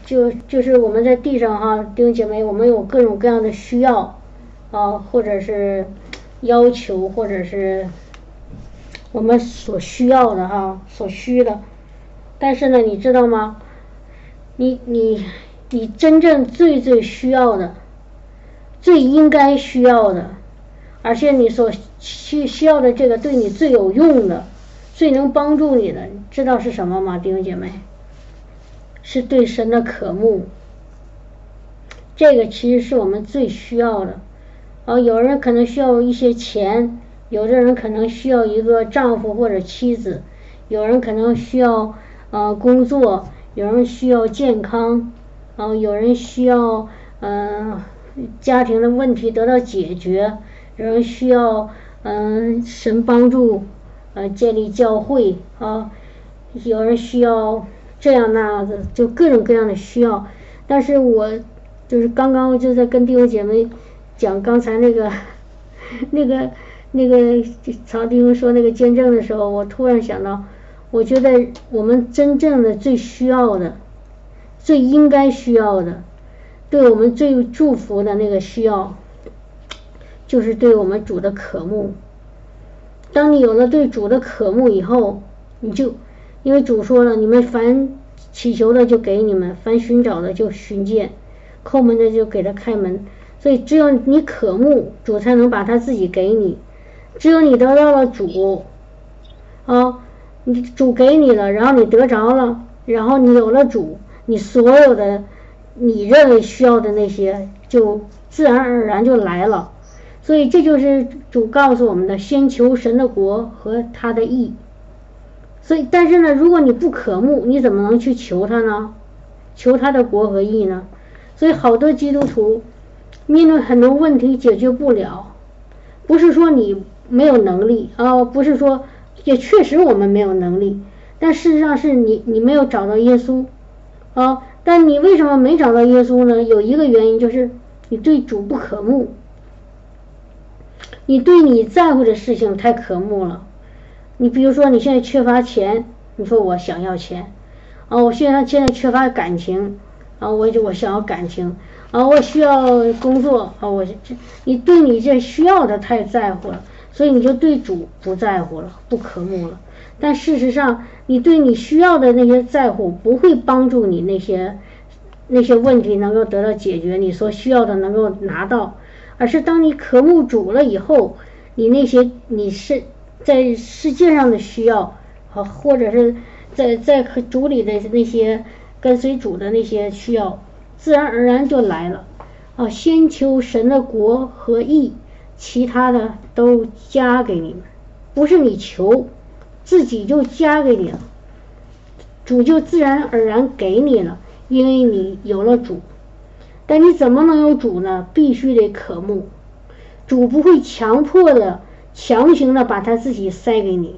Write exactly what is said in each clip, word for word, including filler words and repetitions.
就就是我们在地上哈，弟兄姐妹，我们有各种各样的需要啊，或者是要求，或者是我们所需要的哈，所需的。但是呢，你知道吗？你你你真正最最需要的，最应该需要的，而且你所需需要的这个对你最有用的，最能帮助你的，知道是什么吗，弟兄姐妹？是对神的渴慕。这个其实是我们最需要的。啊，有人可能需要一些钱，有的人可能需要一个丈夫或者妻子，有人可能需要呃工作，有人需要健康，啊，有人需要嗯、呃、家庭的问题得到解决，有人需要嗯、呃、神帮助呃建立教会啊，有人需要这样那样的，就各种各样的需要。但是我就是刚刚就在跟弟兄姐妹讲刚才那个那个那个曹弟兄说那个见证的时候，我突然想到，我觉得我们真正的最需要的，最应该需要的，对我们最有祝福的那个需要，就是对我们主的渴慕。当你有了对主的渴慕以后，你就因为主说了，你们凡祈求的就给你们，凡寻找的就寻见，叩门的就给他开门。所以只有你渴慕，主才能把他自己给你。只有你得到了主啊，你主给你了，然后你得着了，然后你有了主，你所有的你认为需要的那些就自然而然就来了。所以这就是主告诉我们的，先求神的国和他的义。所以但是呢，如果你不渴慕，你怎么能去求他呢？求他的国和义呢？所以好多基督徒面对很多问题解决不了，不是说你没有能力啊，不是说，也确实我们没有能力，但事实上是你你没有找到耶稣啊。但你为什么没找到耶稣呢？有一个原因就是你对主不渴慕，你对你在乎的事情太渴慕了。你比如说你现在缺乏钱，你说我想要钱啊，我现在现在缺乏感情啊，我就我想要感情啊，我需要工作啊，我这你对你这需要的太在乎了，所以你就对主不在乎了，不渴慕了。但事实上，你对你需要的那些在乎，不会帮助你那些那些问题能够得到解决，你所需要的能够拿到，而是当你渴慕主了以后，你那些你是在世界上的需要，或者是在在和主里的那些跟随主的那些需要，自然而然就来了啊！先求神的国和义，其他的都加给你们，不是你求，自己就加给你了，主就自然而然给你了，因为你有了主。但你怎么能有主呢？必须得渴慕，主不会强迫的强行的把他自己塞给你，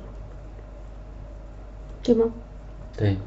对吗？ 对。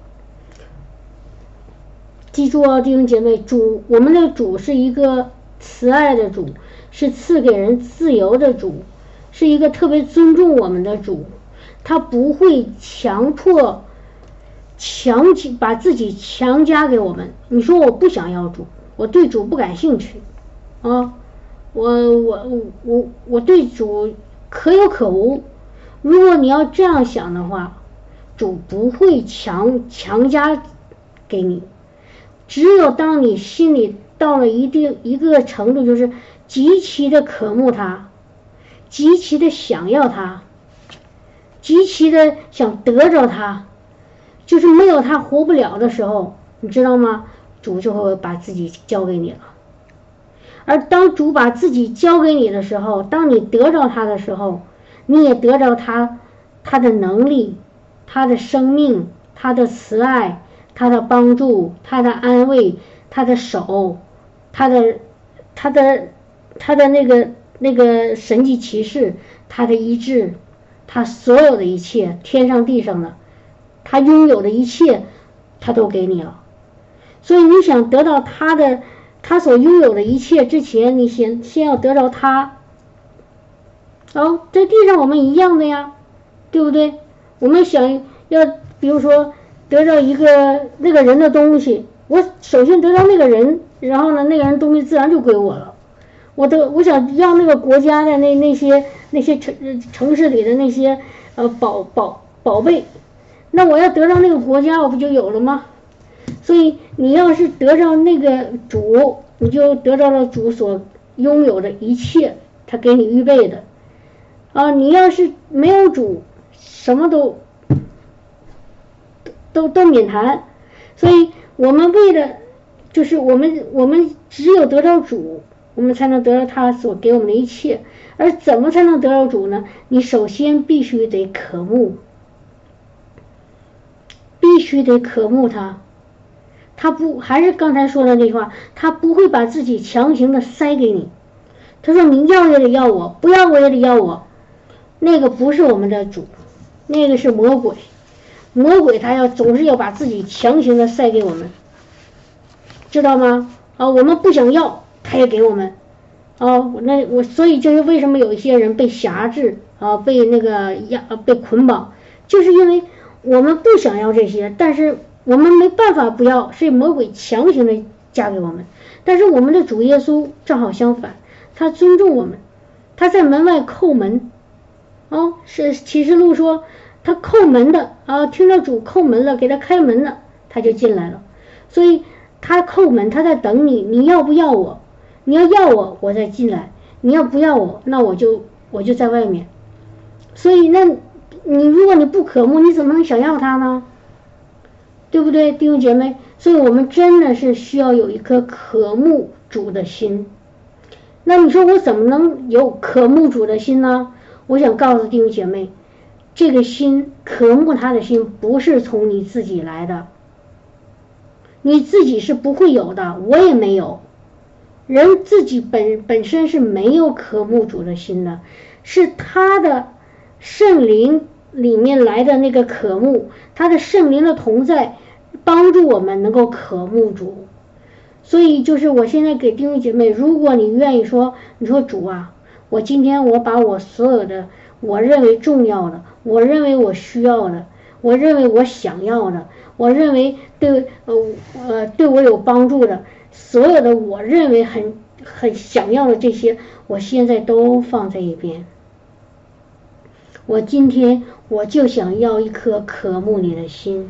记住啊，弟兄姐妹，主，我们的主是一个慈爱的主，是赐给人自由的主，是一个特别尊重我们的主，他不会强迫强把自己强加给我们。你说我不想要主，我对主不感兴趣啊，我我我我对主可有可无。如果你要这样想的话，主不会强强加给你。只有当你心里到了一定一个程度，就是极其的渴慕他，极其的想要他，极其的想得着他，就是没有他活不了的时候，你知道吗？主就会把自己交给你了。而当主把自己交给你的时候，当你得着他的时候，你也得着他他的能力，他的生命，他的慈爱，他的帮助，他的安慰，他的手，他的他的他的那个那个神迹奇事，他的医治，他所有的一切，天上地上的，他拥有的一切，他都给你了。所以你想得到他的他所拥有的一切之前，你先先要得到他。哦，在地上我们一样的呀，对不对？我们想要比如说得到一个那个人的东西， 我首先得到那个人，然后呢，那个人东西自然就归我了。我的我想要那个国家的那那些那些城城市里的那些呃宝宝宝贝，那我要得到那个国家，我不就有了吗？所以你要是得到那个主，你就得到了主所拥有的一切，他给你预备的啊。你要是没有主，什么都都都免谈。所以我们为了就是我们我们只有得到主，我们才能得到他所给我们的一切。而怎么才能得到主呢？你首先必须得渴慕，必须得渴慕他。他不还是刚才说的那句话，他不会把自己强行的塞给你。他说你要也得要我，不要我也得要我。那个不是我们的主，那个是魔鬼。魔鬼他要总是要把自己强行的塞给我们，知道吗？啊，我们不想要，他也给我们。啊，那我所以就是为什么有一些人被辖制啊，被那个压，被捆绑，就是因为我们不想要这些，但是我们没办法不要，是魔鬼强行的加给我们。但是我们的主耶稣正好相反，他尊重我们，他在门外叩门。哦，是启示录说他叩门的啊，听到主叩门了，给他开门了，他就进来了。所以他叩门，他在等你，你要不要我？你要要我，我再进来；你要不要我，那我就我就在外面。所以那你如果你不渴慕，你怎么能想要他呢？对不对，弟兄姐妹？所以我们真的是需要有一颗渴慕主的心。那你说我怎么能有渴慕主的心呢？我想告诉弟兄姐妹，这个心，渴慕他的心，不是从你自己来的，你自己是不会有的，我也没有。人自己本本身是没有渴慕主的心的，是他的圣灵里面来的那个渴慕，他的圣灵的同在帮助我们能够渴慕主。所以就是我现在给弟兄姐妹，如果你愿意说，你说主啊，我今天我把我所有的我认为重要的，我认为我需要的，我认为我想要的，我认为对呃呃对我有帮助的，所有的我认为很很想要的这些，我现在都放在一边。我今天我就想要一颗渴慕你的心。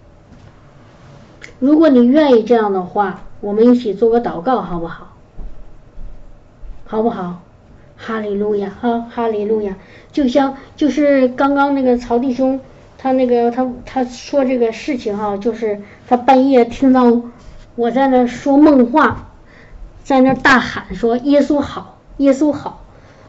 如果你愿意这样的话，我们一起做个祷告好不好？好不好？哈利路亚啊，哈利路亚！就像就是刚刚那个曹弟兄，他那个他他说这个事情哈，就是他半夜听到我在那说梦话，在那大喊说耶稣好，耶稣好，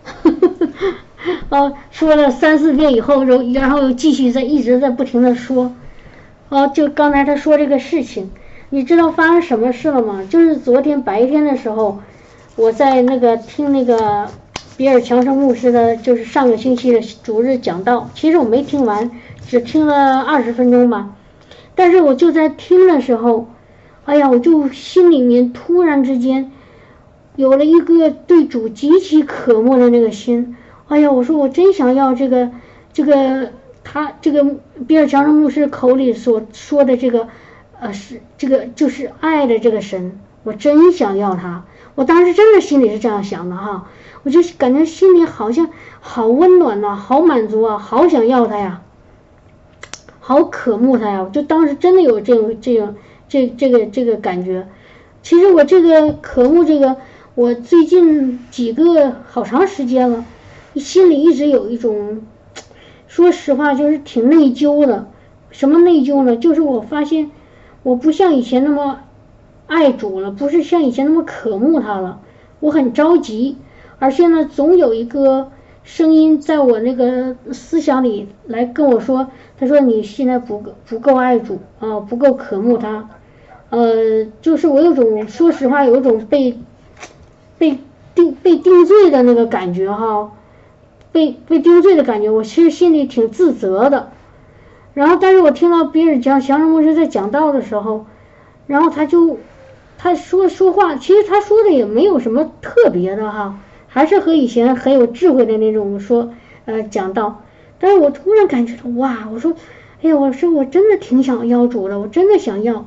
哦，说了三四遍以后，然后继续在一直在不停的说，哦，就刚才他说这个事情，你知道发生什么事了吗？就是昨天白天的时候，我在那个听那个比尔强生牧师的，就是上个星期的主日讲道，其实我没听完，只听了二十分钟吧。但是我就在听的时候，哎呀，我就心里面突然之间有了一个对主极其渴慕的那个心。哎呀，我说我真想要这个这个他这个比尔强生牧师口里所说的这个呃是这个就是爱的这个神，我真想要他。我当时真的心里是这样想的哈，我就感觉心里好像好温暖呐、啊，好满足啊，好想要他呀，好渴慕他呀，我就当时真的有这种这种这这个这个感觉。其实我这个渴慕这个，我最近几个好长时间了，心里一直有一种，说实话就是挺内疚的。什么内疚呢？就是我发现我不像以前那么爱主了，不是像以前那么渴慕他了，我很着急，而且呢总有一个声音在我那个思想里来跟我说，他说你现在不不够爱主啊，不够渴慕他，呃，就是我有种说实话有一种被被定被定罪的那个感觉哈，被被定罪的感觉，我其实心里挺自责的。然后但是我听到比尔讲祥生牧师在讲道的时候，然后他就他说说话，其实他说的也没有什么特别的哈，还是和以前很有智慧的那种说呃讲道。但是我突然感觉到哇，我说哎呀，我说我真的挺想要主的，我真的想要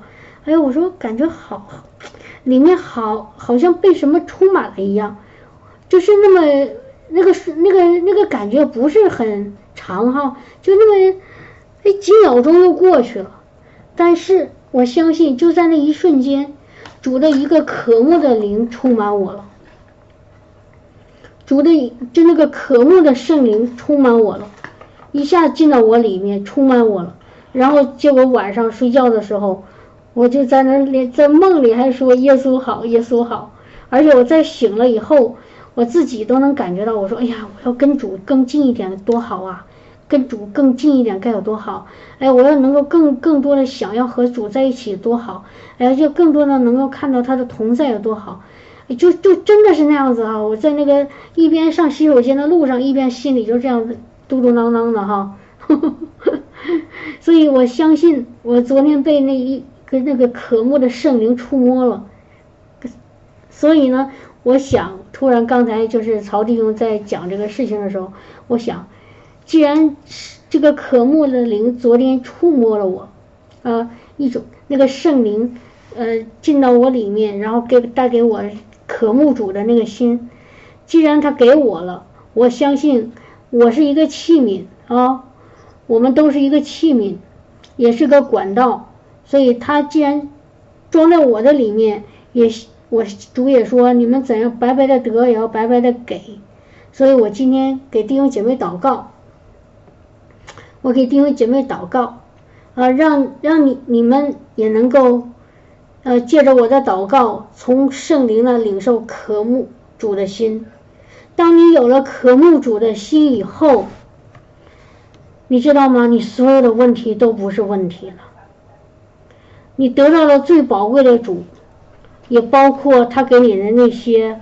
哎，我说感觉好，里面好好像被什么充满了一样，就是那么那个那个那个感觉不是很长哈，就那么哎几秒钟又过去了。但是我相信就在那一瞬间，主的一个渴慕的灵充满我了，主的就那个渴慕的圣灵充满我了，一下进到我里面，充满我了。然后结果晚上睡觉的时候，我就在那里在梦里还说耶稣好，耶稣好。而且我在醒了以后，我自己都能感觉到，我说哎呀，我要跟主更近一点多好啊，跟主更近一点该有多好。哎，我要能够更更多的想要和主在一起多好。哎，就更多的能够看到他的同在有多好。就就真的是那样子哈，我在那个一边上洗手间的路上，一边心里就这样嘟嘟囔囔的哈。所以我相信我昨天被那一个那个渴慕的圣灵触摸了。所以呢，我想突然刚才就是曹弟兄在讲这个事情的时候，我想既然这个渴慕的灵昨天触摸了我，呃一种那个圣灵呃进到我里面，然后给带给我渴慕主的那个心，既然他给我了，我相信我是一个器皿啊，我们都是一个器皿，也是个管道，所以他既然装在我的里面，也我主也说你们怎样白白的得，也要白白的给。所以我今天给弟兄姐妹祷告，我给弟兄姐妹祷告啊，让让你你们也能够呃借着我的祷告，从圣灵的领受渴慕主的心。当你有了渴慕主的心以后，你知道吗？你所有的问题都不是问题了。你得到了最宝贵的主，也包括他给你的那些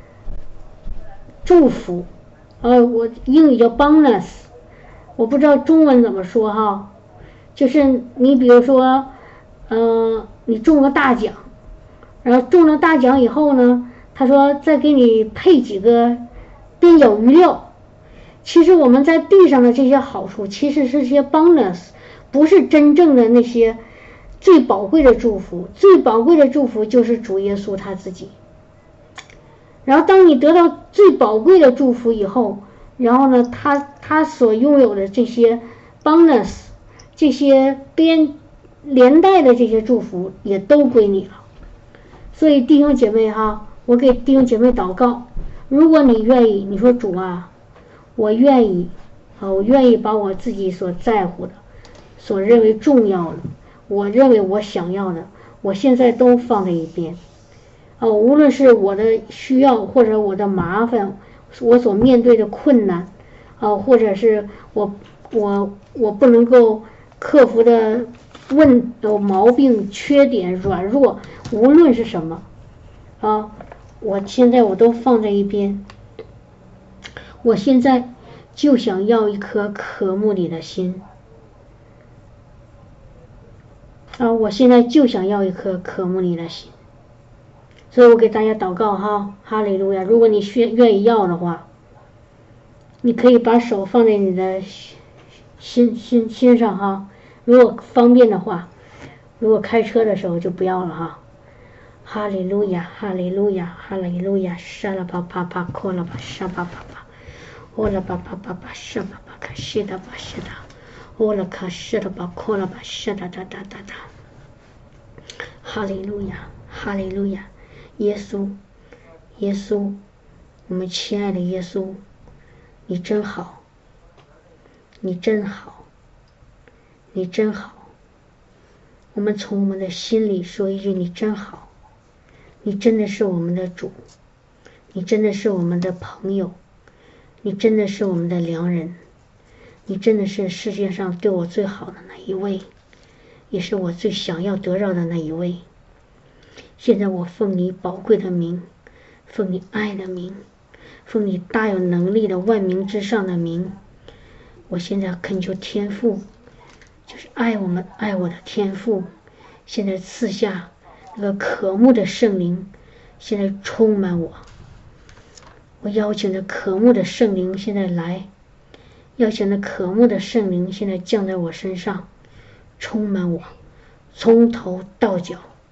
祝福，呃，我英语叫 bonus， 我不知道中文怎么说哈，就是你比如说，呃，你中了大奖，然后中了大奖以后呢，他说再给你配几个边角余料。其实我们在地上的这些好处，其实是些 bonus， 不是真正的那些最宝贵的祝福。最宝贵的祝福就是主耶稣他自己。然后当你得到最宝贵的祝福以后，然后呢，他他所拥有的这些 bonus， 这些边连带的这些祝福也都归你了。所以弟兄姐妹哈，我给弟兄姐妹祷告，如果你愿意，你说主啊，我愿意啊，我愿意把我自己所在乎的，所认为重要的，我认为我想要的，我现在都放在一边。啊，无论是我的需要或者我的麻烦，我所面对的困难，啊，或者是我我我不能够克服的问有毛病、缺点、软弱，无论是什么，啊，我现在我都放在一边。我现在就想要一颗渴慕你的心，啊，我现在就想要一颗渴慕你的心。所以我给大家祷告哈，哈利路亚！如果你愿愿意要的话，你可以把手放在你的心心心上哈。如果方便的话，如果开车的时候就不要了哈。哈利路亚，哈利路亚，哈利路亚，沙拉巴巴巴，扩了巴沙巴巴巴，欧了巴巴巴巴，沙巴巴卡西达巴西达，欧了卡西达巴扩了巴沙达达达达达。哈利路亚，哈利路亚。耶稣，耶稣，我们亲爱的耶稣，你真好，你真好，你真好。我们从我们的心里说一句你真好，你真的是我们的主，你真的是我们的朋友，你真的是我们的良人，你真的是世界上对我最好的那一位，也是我最想要得到的那一位。现在我奉你宝贵的名，奉你爱的名，奉你大有能力的万名之上的名，我现在恳求天父，就是爱我们爱我的天父，现在赐下那个渴慕的圣灵，现在充满我。我邀请着渴慕的圣灵现在来，邀请着渴慕的圣灵现在降在我身上，充满我，从头到脚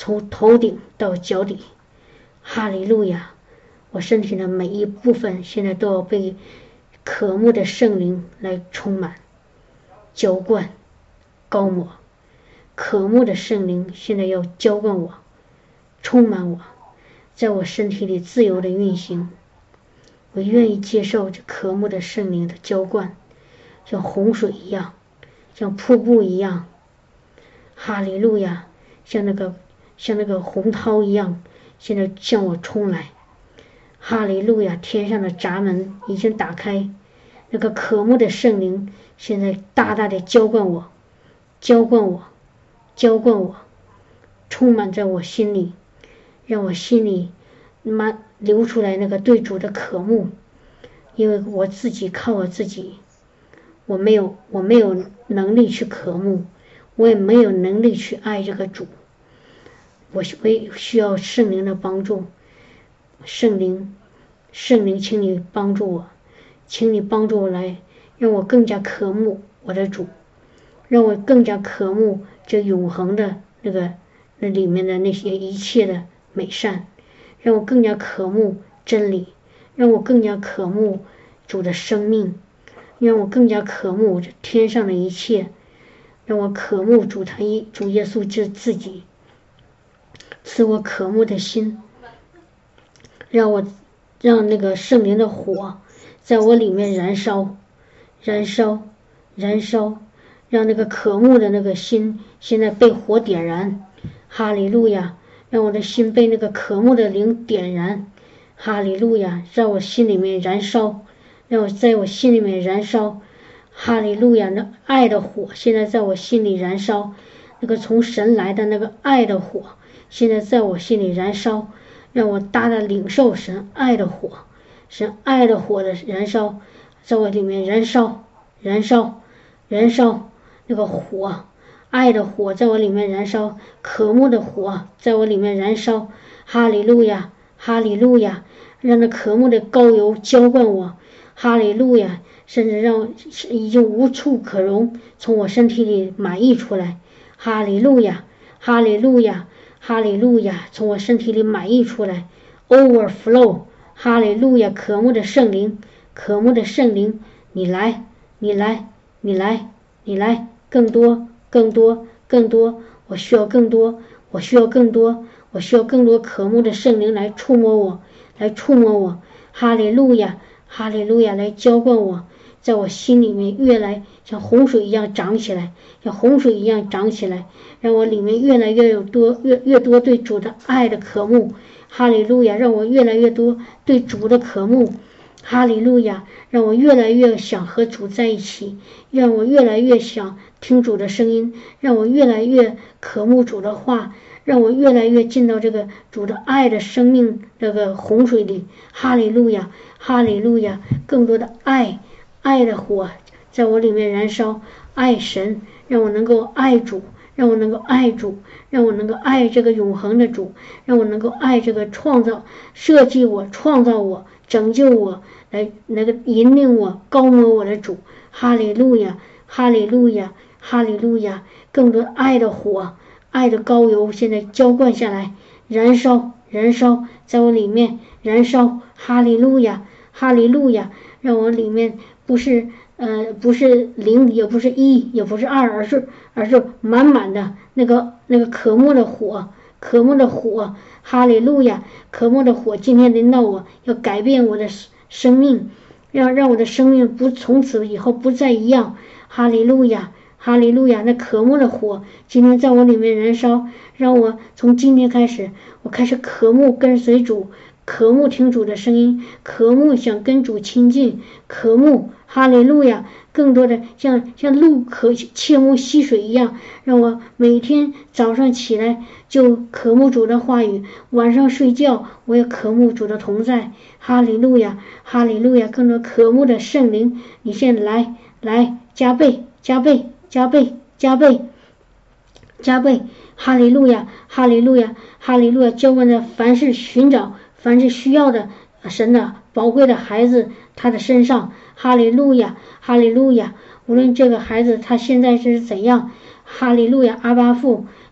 从头顶到脚底。哈利路亚！我身体的每一部分现在都要被渴慕的圣灵来充满、浇灌、膏抹。渴慕的圣灵现在要浇灌我、充满我，在我身体里自由的运行。我愿意接受这渴慕的圣灵的浇灌，像洪水一样，像瀑布一样。哈利路亚！像那个像那个洪涛一样，现在向我冲来。哈利路亚！天上的闸门已经打开，那个渴慕的圣灵现在大大的浇灌我，浇灌我，浇灌我，充满在我心里，让我心里满流出来那个对主的渴慕。因为我自己靠我自己，我没有我没有能力去渴慕，我也没有能力去爱这个主。我我需要圣灵的帮助。圣灵，圣灵，请你帮助我，请你帮助我来，让我更加渴慕我的主，让我更加渴慕这永恒的那个那里面的那些一切的美善，让我更加渴慕真理，让我更加渴慕主的生命，让我更加渴慕这天上的一切，让我渴慕主他一主耶稣自自己，赐我渴慕的心，让我让那个圣灵的火在我里面燃烧，燃烧，燃烧，让那个渴慕的那个心现在被火点燃。哈利路亚！让我的心被那个渴慕的灵点燃。哈利路亚！让我心里面燃烧，让我在我心里面燃烧。哈利路亚！那爱的火现在在我心里燃烧，那个从神来的那个爱的火现在在我心里燃烧，让我大大领受神爱的火，神爱的火的燃烧在我里面燃烧，燃烧，燃烧，那个火，爱的火在我里面燃烧，渴慕的火在我里面燃烧。哈利路亚，哈利路亚！让那渴慕的膏油浇灌我。哈利路亚！甚至让已经无处可容，从我身体里满溢出来。哈利路亚，哈利路亚，哈利路亚！从我身体里满溢出来 ，overflow。哈利路亚！渴慕的圣灵，渴慕的圣灵，你来，你来，你来，你来，更多，更多，更多！我需要更多，我需要更多，我需要更多渴慕的圣灵来触摸我，来触摸我。哈利路亚，哈利路亚！来浇灌我，在我心里面越来像洪水一样长起来，像洪水一样长起来，让我里面越来越有多越越多对主的爱的渴慕。哈利路亚！让我越来越多对主的渴慕。哈利路亚！让我越来越想和主在一起，让我越来越想听主的声音，让我越来越渴慕主的话，让我越来越进到这个主的爱的生命这个洪水里。哈利路亚，哈利路亚！更多的爱，爱的火在我里面燃烧，爱神，让我能够爱主，让我能够爱主，让我能够爱这个永恒的主，让我能够爱这个创造设计我创造我拯救我来那个引领我高摩我的主。哈利路亚，哈利路亚，哈利路亚！更多爱的火，爱的膏油现在浇灌下来，燃烧，燃烧，在我里面燃烧。哈利路亚，哈利路亚！让我里面不是呃不是零，也不是一，也不是二，而是而是满满的那个那个渴慕的火，渴慕的火。哈利路亚！渴慕的火今天临到我，要改变我的生命，让让我的生命不从此以后不再一样。哈利路亚，哈利路亚！那渴慕的火今天在我里面燃烧，让我从今天开始，我开始渴慕跟随主，渴慕听主的声音，渴慕想跟主亲近，渴慕。哈利路亚！更多的像像鹿渴切慕溪水一样，让我每天早上起来就渴慕主的话语，晚上睡觉我也渴慕主的同在。哈利路亚，哈利路亚！更多渴慕的圣灵，你现在来来加倍加倍加倍加倍加倍！哈利路亚，哈利路亚，哈利路亚！浇灌在凡是寻找凡是需要的神的宝贵的孩子他的身上。哈利路亚，哈利路亚！无论这个孩子他现在是怎样，哈利路亚！阿爸父，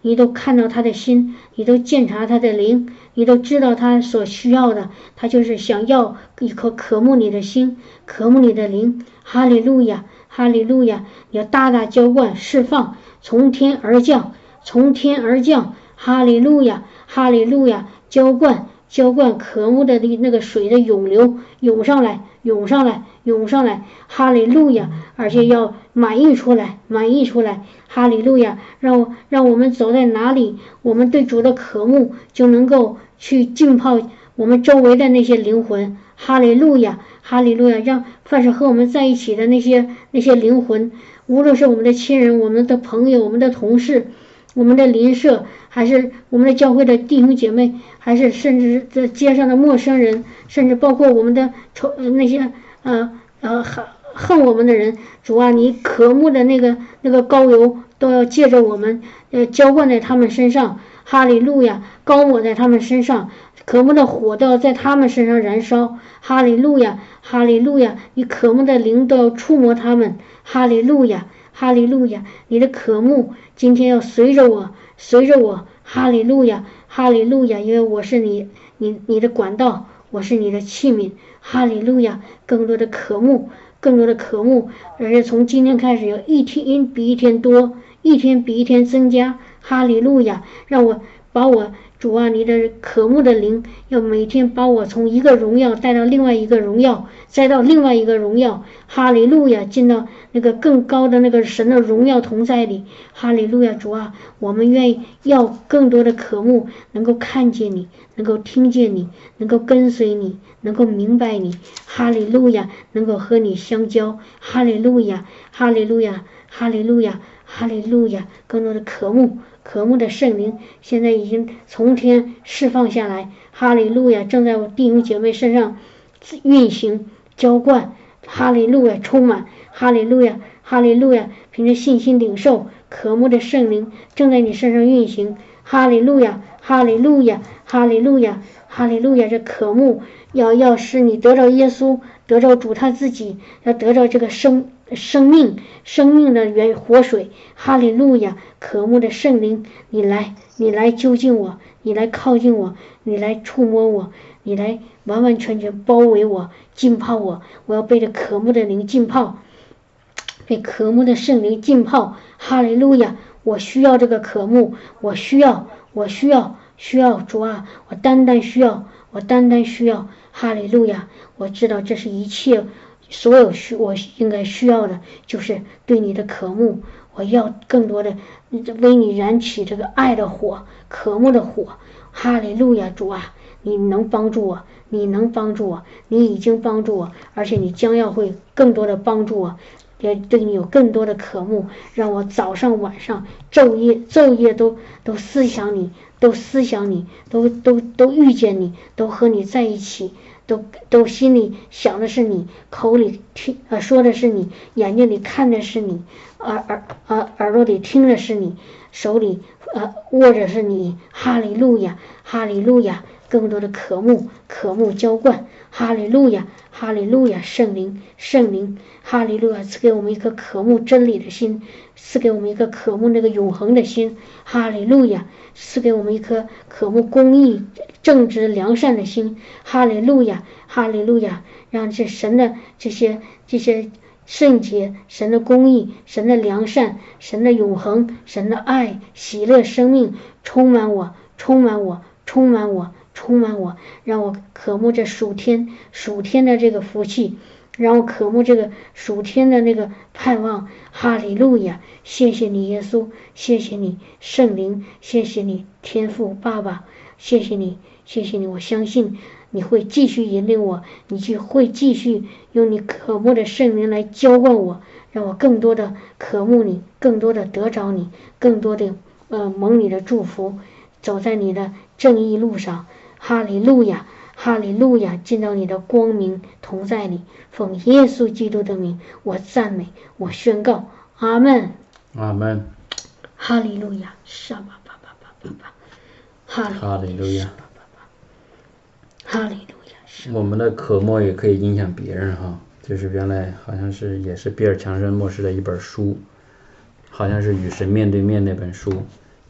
你都看到他的心，你都检查他的灵，你都知道他所需要的，他就是想要一颗渴慕你的心，渴慕你的灵。哈利路亚，哈利路亚，你要大大浇灌释放，从天而降，从天而降。哈利路亚，哈利路亚，浇灌浇灌渴慕的那个水的涌流，涌上来，涌上来，涌上来。哈利路亚，而且要满溢出来，满溢出来。哈利路亚，让让我们走在哪里，我们对主的渴慕就能够去浸泡我们周围的那些灵魂。哈利路亚，哈利路亚，让凡是和我们在一起的那些那些灵魂，无论是我们的亲人、我们的朋友、我们的同事、我们的邻舍，还是我们的教会的弟兄姐妹，还是甚至在街上的陌生人，甚至包括我们的仇那些呃呃恨恨我们的人，主啊，你渴慕的那个那个膏油都要借着我们呃浇灌在他们身上。哈利路亚，膏抹在他们身上，渴慕的火都要在他们身上燃烧。哈利路亚，哈利路亚，你渴慕的灵都要触摸他们。哈利路亚，哈利路亚，你的渴慕今天要随着我，随着我。哈利路亚，哈利路亚，因为我是你你你的管道，我是你的器皿。哈利路亚，更多的渴慕，更多的渴慕，而且从今天开始要一天比一天多，一天比一天增加。哈利路亚，让我把我主啊，你的渴慕的灵要每天把我从一个荣耀带到另外一个荣耀，再到另外一个荣耀。哈利路亚，进到那个更高的那个神的荣耀同在里。哈利路亚，主啊，我们愿意要更多的渴慕，能够看见你，能够听见你，能够跟随你，能够明白你。哈利路亚，能够和你相交。哈利路亚，哈利路亚，哈利路亚，哈利路亚，更多的渴慕。渴慕的圣灵现在已经从天释放下来。哈利路亚，正在我弟兄姐妹身上运行浇灌。哈利路亚，充满。哈利路亚，哈利路亚，凭着信心领受渴慕的圣灵正在你身上运行。哈利路亚，哈利路亚，哈利路亚，哈利路亚，这渴慕要要使你得着耶稣，得着主他自己，要得着这个生生命生命的源活水。哈利路亚，渴慕的圣灵，你来你来就近我，你来靠近我，你来触摸我，你来完完全全包围我，浸泡我。我要被这渴慕的灵浸泡，被渴慕的圣灵浸泡。哈利路亚，我需要这个渴慕，我需要我需要需要主啊，我单单需要我单单需要。哈利路亚，我知道这是一切所有需我应该需要的，就是对你的渴慕。我要更多的为你燃起这个爱的火，渴慕的火。哈利路亚，主啊，你能帮助我，你能帮助我，你已经帮助我，而且你将要会更多的帮助我，也对你有更多的渴慕，让我早上晚上昼夜昼夜都都思想你，都思想你，都都都遇见你，都和你在一起，都都心里想的是你，口里听呃说的是你，眼睛里看的是你，耳耳耳耳朵里听的是你，手里呃握着是你。哈利路亚，哈利路亚，更多的渴慕渴慕浇灌。哈利路亚，哈利路亚，圣灵圣灵，哈利路亚，赐给我们一颗渴慕真理的心，赐给我们一颗渴慕那个永恒的心。哈利路亚，赐给我们一颗渴慕公义正直良善的心。哈利路亚，哈利路亚，让这神的这些这些圣洁，神的公义，神的良善，神的永恒，神的爱，喜乐生命充满我，充满我，充满我，充满我，让我渴慕这属天属天的这个福气，让我渴慕这个属天的那个盼望。哈利路亚，谢谢你耶稣，谢谢你圣灵，谢谢你天父爸爸，谢谢你谢谢你，我相信你会继续引领我，你就会继续用你渴慕的圣灵来浇灌我，让我更多的渴慕你，更多的得着你，更多的呃蒙你的祝福，走在你的正义路上。哈利路亚，哈利路亚，进到你的光明同在里。奉耶稣基督的名，我赞美，我宣告，阿门， 阿门。 哈利路亚，沙巴巴巴巴巴巴， 哈利路亚， 哈利路亚。 我们的渴慕也可以影响别人哈，就是原来好像是也是比尔强生牧师的一本书，好像是与神面对面那本书，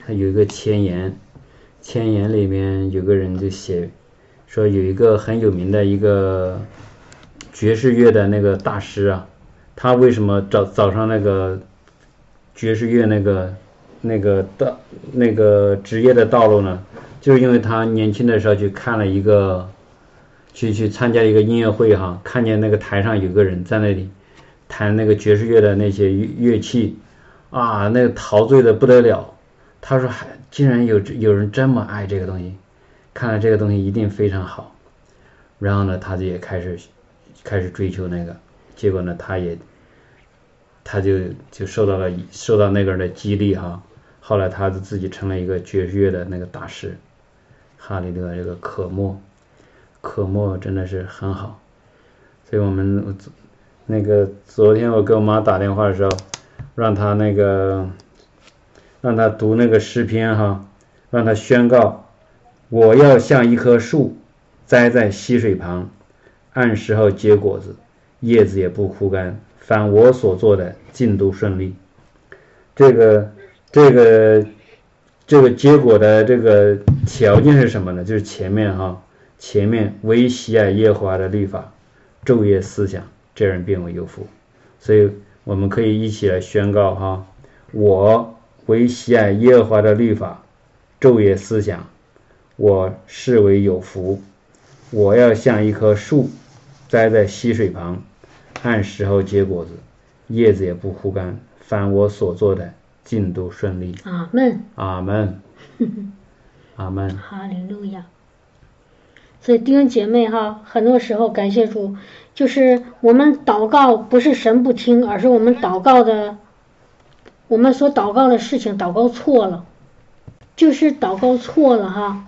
他有一个前言，前言里面有个人就写说有一个很有名的一个爵士乐的那个大师啊，他为什么早早上那个爵士乐那个那个道那个职业的道路呢？就是因为他年轻的时候去看了一个去去参加一个音乐会哈，看见那个台上有个人在那里弹那个爵士乐的那些乐器啊，那个陶醉的不得了。他说还竟然有有人这么爱这个东西，看来这个东西一定非常好。然后呢，他就也开始开始追求那个，结果呢，他也他就就受到了受到那个人的激励哈。后来他就自己成了一个爵士乐的那个大师。哈利路亚，这个可默，可默真的是很好。所以我们那个昨天我给我妈打电话的时候，让她那个让她读那个诗篇哈，让她宣告，我要像一棵树栽在溪水旁，按时候结果子，叶子也不枯干，凡我所做的尽都顺利。这个这个这个结果的这个条件是什么呢？就是前面哈，前面唯喜爱耶和华的律法，昼夜思想，这人便为有福。所以我们可以一起来宣告哈，我唯喜爱耶和华的律法，昼夜思想，我视为有福。我要像一棵树栽在溪水旁，按时候结果子，叶子也不枯干，凡我所做的尽都顺利。 阿们， 阿们，阿们。 哈利路亚。所以弟兄姐妹哈，很多时候感谢主，就是我们祷告不是神不听，而是我们祷告的，我们所祷告的事情祷告错了，就是祷告错了哈。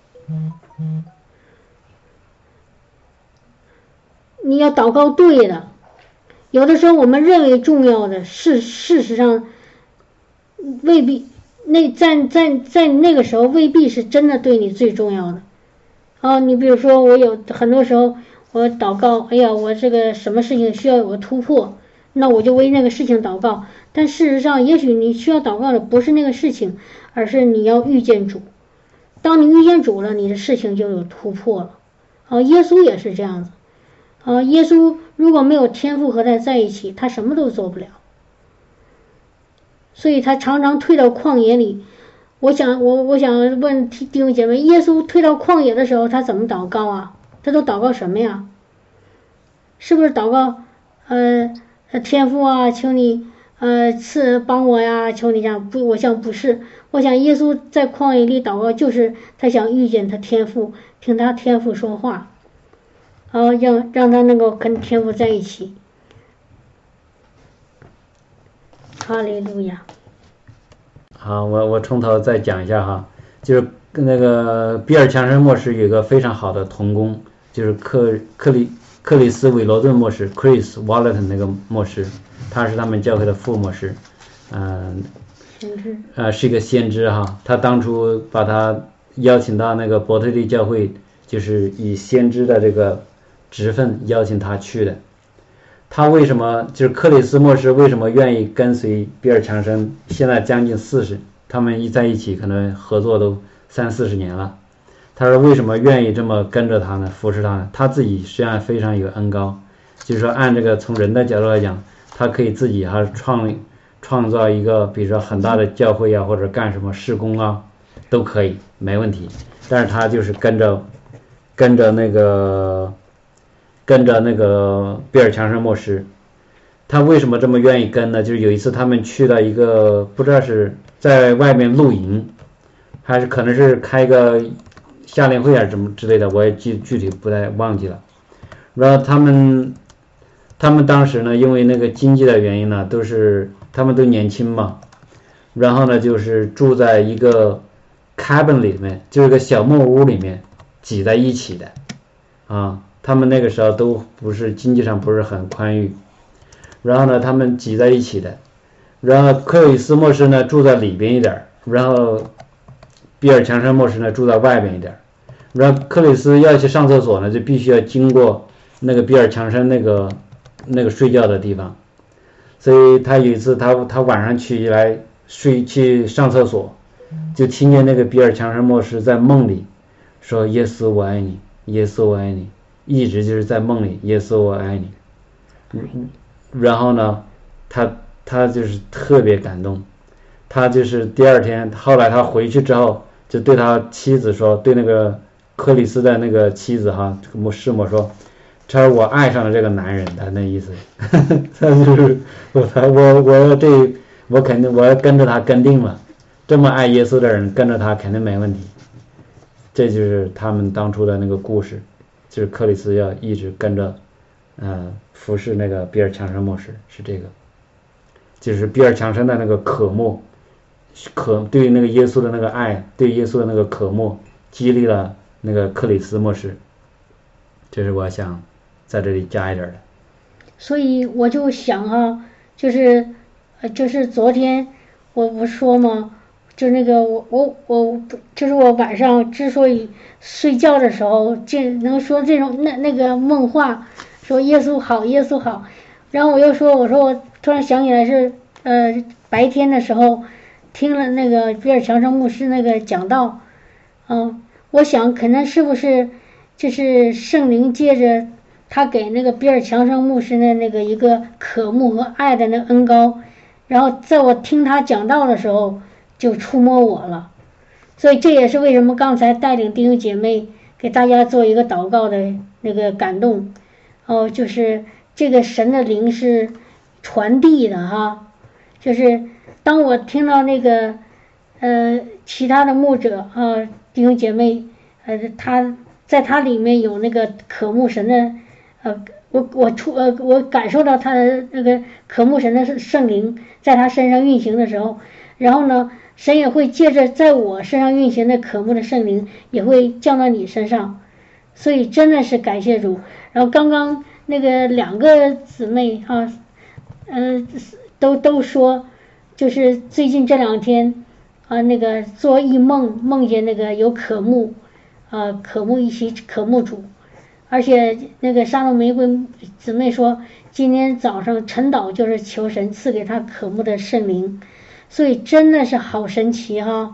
你要祷告对的，有的时候我们认为重要的事，事实上未必，那在在在那个时候未必是真的对你最重要的。啊，你比如说我有很多时候我祷告，哎呀，我这个什么事情需要有个突破，那我就为那个事情祷告。但事实上，也许你需要祷告的不是那个事情，而是你要遇见主。当你遇见主了，你的事情就有突破了。啊，耶稣也是这样子。啊，耶稣如果没有天父和他在一起，他什么都做不了。所以他常常退到旷野里。我想我我想问弟兄姐妹，耶稣退到旷野的时候，他怎么祷告啊？他都祷告什么呀？是不是祷告呃天父啊，求你呃赐帮我呀，求你这样？不，我想不是。我想耶稣在旷野里祷告，就是他想遇见他天父，听他天父说话，然后让让他能够跟天父在一起。哈利路亚。 好，我我从头再讲一下哈，就是那个比尔强生牧师有一个非常好的同工，就是克克里克里斯韦罗顿牧师 Chris Walton 那个牧师，他是他们教会的副牧师，嗯、呃，呃是一个先知哈，他当初把他邀请到那个伯特利教会，就是以先知的这个职分邀请他去的。他为什么就是克里斯牧师为什么愿意跟随比尔强生？现在将近四十，他们一在一起可能合作都三四十年了。他说为什么愿意这么跟着他呢？扶持他呢？他自己实际上非常有恩高，就是说按这个从人的角度来讲，他可以自己还创创造一个，比如说很大的教会啊，或者干什么事工啊，都可以没问题。但是他就是跟着跟着那个。跟着那个比尔强生牧师，他为什么这么愿意跟呢？就是有一次他们去了一个不知道是在外面露营，还是可能是开个夏令会啊什么之类的，我也具具体不太忘记了。然后他们他们当时呢，因为那个经济的原因呢，都是他们都年轻嘛，然后呢就是住在一个 cabin 里面，就是个小木屋里面挤在一起的啊。他们那个时候都不是经济上不是很宽裕，然后呢他们挤在一起的，然后克里斯牧师呢住在里边一点，然后比尔强生牧师呢住在外边一点，然后克里斯要去上厕所呢就必须要经过那个比尔强生那个那个睡觉的地方，所以他有一次他他晚上去来睡去上厕所， 就听见那个比尔强生牧师在梦里说耶稣我爱你，耶稣我爱你，一直就是在梦里耶稣我爱你。然后呢他他就是特别感动，他就是第二天后来他回去之后就对他妻子说，对那个克里斯的那个妻子哈牧师母说，他说我爱上了这个男人，他那意思他就是我我我这我肯定我要跟着他跟定了，这么爱耶稣的人跟着他肯定没问题。这就是他们当初的那个故事，就是克里斯要一直跟着呃服侍那个比尔强生牧师，是这个，就是比尔强生的那个渴慕，渴对那个耶稣的那个爱，对耶稣的那个渴慕激励了那个克里斯牧师，这是我想在这里加一点的。 所以我就想哈，就是呃就是昨天我不说吗，就那个我我我就是我晚上之所以睡觉的时候这能说这种那那个梦话，说耶稣好耶稣好，然后我又说我说我突然想起来是呃白天的时候听了那个比尔强生牧师那个讲道，嗯，我想可能是不是就是圣灵借着他给那个比尔强生牧师的那个一个渴慕和爱的那个恩膏，然后在我听他讲道的时候就触摸我了，所以这也是为什么刚才带领弟兄姐妹给大家做一个祷告的那个感动，哦，就是这个神的灵是传递的哈，就是当我听到那个呃其他的牧者啊弟兄姐妹呃他在他里面有那个渴慕神的呃我我出呃我感受到他的那个渴慕神的圣灵在他身上运行的时候，然后呢神也会借着在我身上运行的渴慕的圣灵也会降到你身上，所以真的是感谢主。然后刚刚那个两个姊妹啊呃都都说就是最近这两天啊那个做异梦梦见那个有渴慕啊渴慕一起渴慕主，而且那个沙龙玫瑰姊妹说今天早上晨祷就是求神赐给她渴慕的圣灵，所以真的是好神奇哈，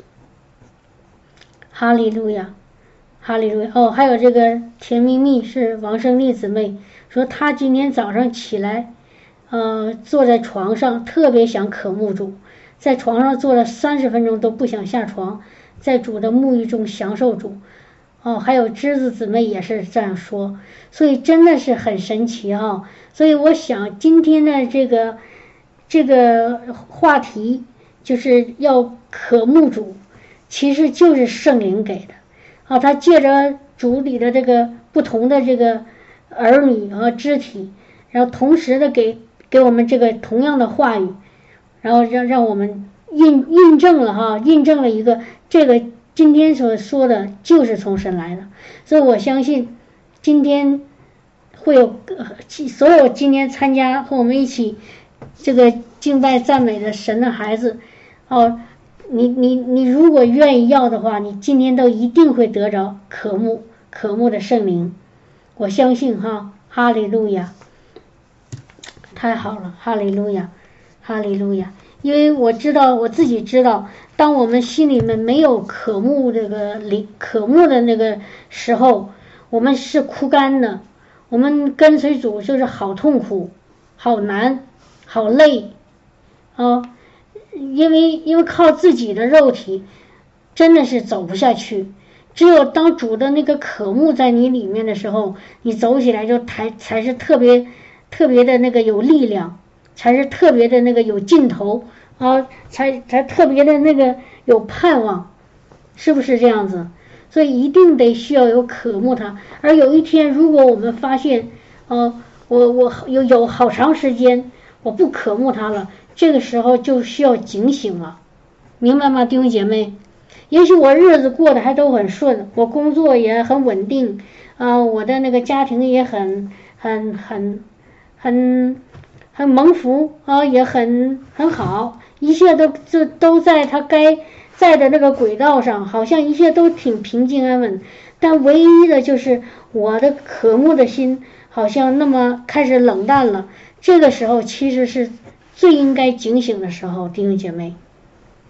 哈利路亚哈利路亚。哦，还有这个甜蜜蜜是王胜利姊妹说她今天早上起来呃坐在床上特别想渴慕主，在床上坐了三十分钟都不想下床，在主的沐浴中享受主。哦，还有枝子姊妹也是这样说，所以真的是很神奇哈、哦。所以我想今天的这个这个话题就是要渴慕主，其实就是圣灵给的啊，他借着主里的这个不同的这个儿女和肢体，然后同时的给给我们这个同样的话语，然后让让我们印印证了哈，印证了一个这个今天所说的就是从神来的，所以我相信今天会有所有今天参加和我们一起这个敬拜赞美的神的孩子哦，你你你如果愿意要的话，你今天都一定会得着渴慕渴慕的圣灵，我相信哈，哈利路亚，太好了，哈利路亚，哈利路亚。因为我知道我自己知道，当我们心里面没有渴慕这个灵渴慕的那个时候，我们是枯干的，我们跟随主就是好痛苦好难好累啊，因为因为靠自己的肉体真的是走不下去，只有当主的那个渴慕在你里面的时候，你走起来就才才是特别特别的那个有力量，才是特别的那个有劲头啊，才才特别的那个有盼望，是不是这样子？所以一定得需要有渴慕它。而有一天如果我们发现呃我我有有好长时间我不渴慕它了，这个时候就需要警醒了，明白吗弟兄姐妹？也许我日子过得还都很顺，我工作也很稳定啊、呃，我的那个家庭也很很很很很蒙福啊，也很很好，一切都就都在他该在的那个轨道上，好像一切都挺平静安稳。但唯一的就是我的渴慕的心好像那么开始冷淡了，这个时候其实是最应该警醒的时候，弟兄姐妹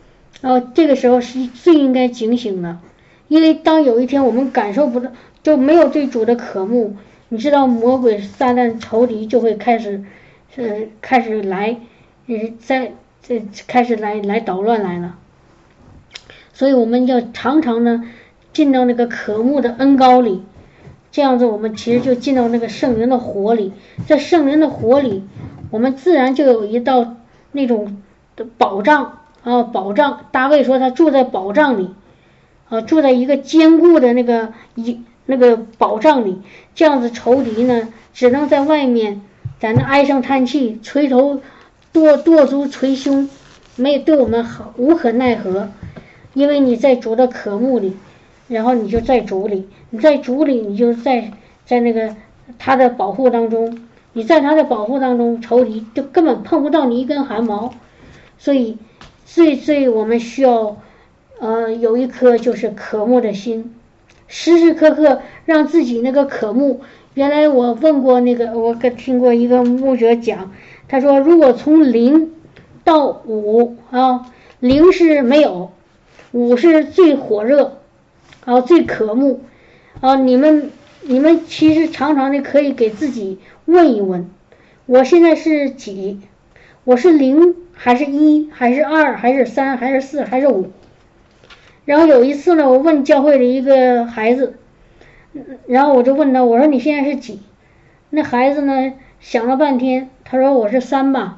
然后这个时候是最应该警醒的，因为当有一天我们感受不到，就没有对主的渴慕，你知道魔鬼撒旦仇敌就会开始，呃，开始来，呃，在这开始来来捣乱来了。所以我们要常常呢进到那个渴慕的恩膏里，这样子我们其实就进到那个圣灵的火里，在圣灵的火里，我们自然就有一道那种的保障啊，保障。大卫说他住在保障里，啊，住在一个坚固的那个一那个保障里，这样子仇敌呢只能在外面在那唉声叹气，垂头跺跺足捶胸，没对我们好无可奈何。因为你在主的渴慕里，然后你就在主里，你在主里，你就在在那个他的保护当中，你在他的保护当中，仇敌就根本碰不到你一根汗毛。所以最最我们需要呃有一颗就是渴慕的心，时时刻刻让自己那个渴慕。原来我问过那个，我听过一个牧者讲，他说如果从零到五啊，零是没有，五是最火热啊，最渴慕啊。你们你们其实常常的可以给自己问一问，我现在是几？我是零还是一还是二还是三还是四还是五？然后有一次呢，我问教会的一个孩子，然后我就问他，我说你现在是几？那孩子呢想了半天，他说我是三吧。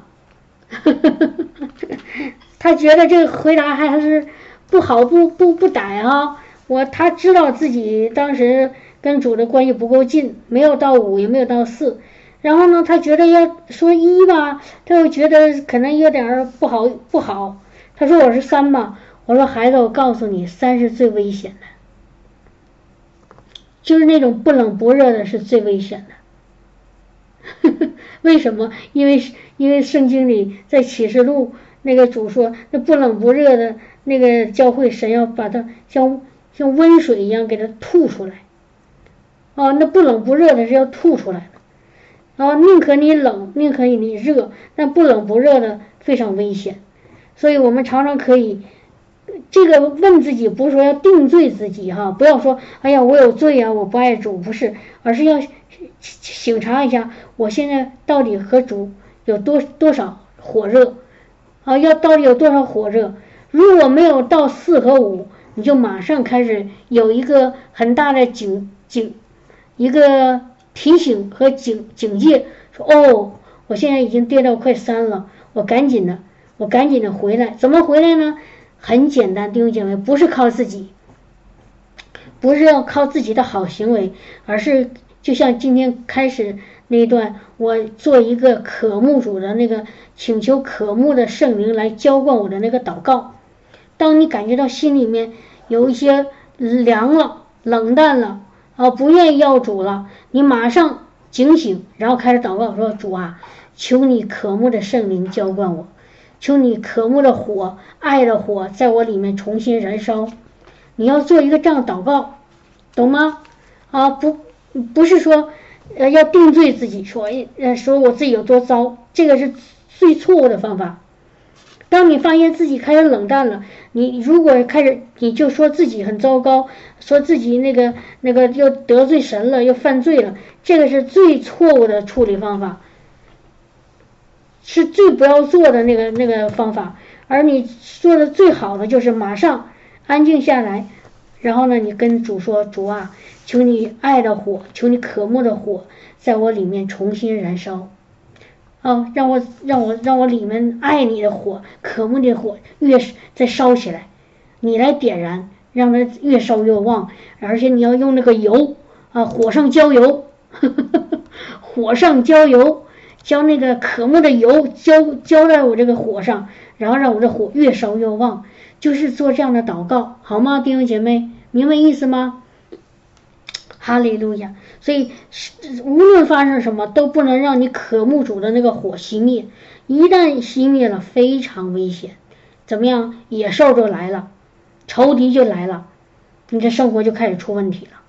他觉得这个回答还是不好，不不不歹哈。我他知道自己当时跟主的关系不够近，没有到五，也没有到四。然后呢，他觉得要说一吧，他又觉得可能有点不好不好。他说我是三吧。我说孩子，我告诉你，三是最危险的，就是那种不冷不热的是最危险的。为什么？因为因为圣经里在启示录那个主说，那不冷不热的那个教会，神要把它像像温水一样给它吐出来。哦，那不冷不热的是要吐出来的。哦，宁可你冷，宁可你热，但不冷不热的非常危险。所以我们常常可以这个问自己，不是说要定罪自己哈，不要说哎呀我有罪啊，我不爱主，不是，而是要省察一下，我现在到底和主有多多少火热啊？要到底有多少火热？如果没有到四和五，你就马上开始有一个很大的警警一个提醒和警警戒，说哦，我现在已经跌到快三了，我赶紧的，我赶紧的回来。怎么回来呢？很简单，弟兄姐妹，不是靠自己，不是要靠自己的好行为，而是就像今天开始那一段，我做一个渴慕主的那个请求渴慕的圣灵来浇灌我的那个祷告。当你感觉到心里面有一些凉了、冷淡了啊，不愿意要主了，你马上警醒，然后开始祷告，说主啊，求你渴慕的圣灵浇灌我，求你渴慕的火、爱的火在我里面重新燃烧。你要做一个这样祷告，懂吗？啊，不不是说呃要定罪自己，说呃说我自己有多糟，这个是最错误的方法。当你发现自己开始冷淡了，你如果开始你就说自己很糟糕，说自己那个那个又得罪神了，又犯罪了，这个是最错误的处理方法，是最不要做的那个那个方法。而你做的最好的就是马上安静下来，然后呢，你跟主说，主啊，求你爱的火，求你渴慕的火在我里面重新燃烧。啊，让我让我让我里面爱你的火、渴慕的火越再烧起来，你来点燃，让它越烧越旺。而且你要用那个油啊，火上浇油，呵呵呵火上浇油，浇那个渴慕的油浇浇在我这个火上，然后让我这火越烧越旺。就是做这样的祷告，好吗，弟兄姐妹？明白意思吗？哈利路亚！所以无论发生什么，都不能让你渴慕主的那个火熄灭。一旦熄灭了，非常危险。怎么样？野兽就来了，仇敌就来了，你这生活就开始出问题了，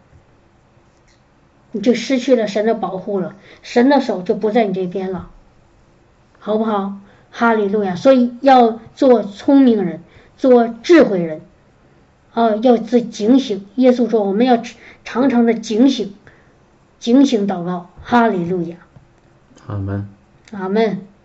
你就失去了神的保护了，神的手就不在你这边了，好不好？哈利路亚！所以要做聪明人， 做智慧人，啊，要自警醒。耶稣说我们要常常的警醒，警醒祷告。哈利路亚。 阿门。 阿门。